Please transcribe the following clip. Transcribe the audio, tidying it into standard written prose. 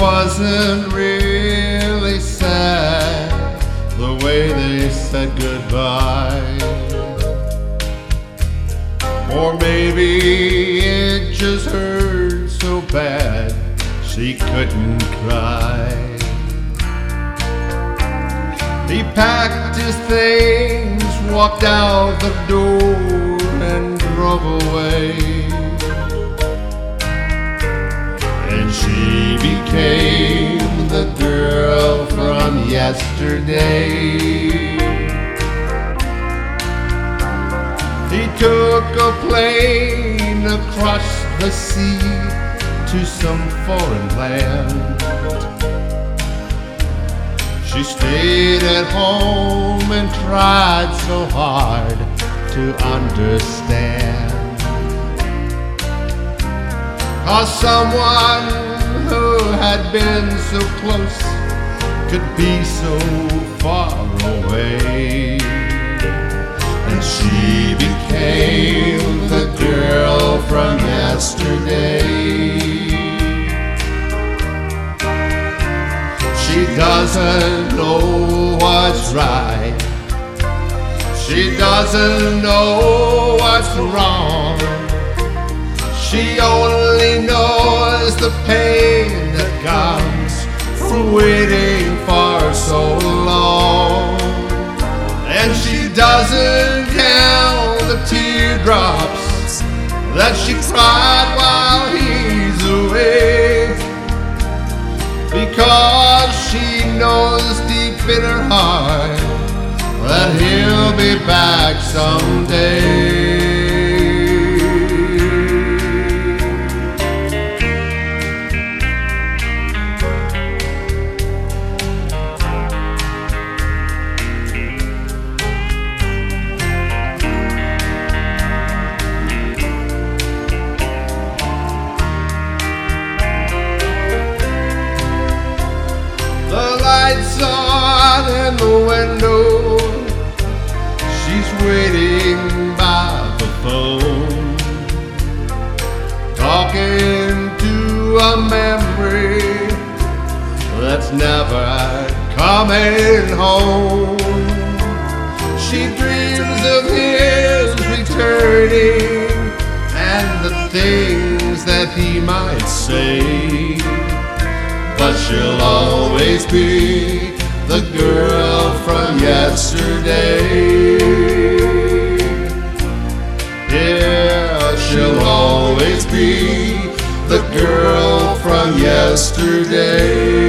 wasn't really sad the way they said goodbye. Or maybe it just hurt so bad she couldn't cry. He packed his things, walked out the door and drove away. And she became the girl from yesterday. He took a plane across the sea to some foreign land. She stayed at home and tried so hard to understand. 'Cause someone who had been so close could be so far away. And she became the girl from yesterday. She doesn't know what's right. She doesn't know what's wrong. She only knows the pain that comes from waiting for so long. And she doesn't count the teardrops that she cried while he's away, because she knows deep in her heart that he'll be back someday. Lights on in the window, she's waiting by the phone, talking to a memory that's never coming home. She dreams of his returning and the things that he might say, but she'll always be the girl from yesterday. Yeah, she'll always be the girl from yesterday.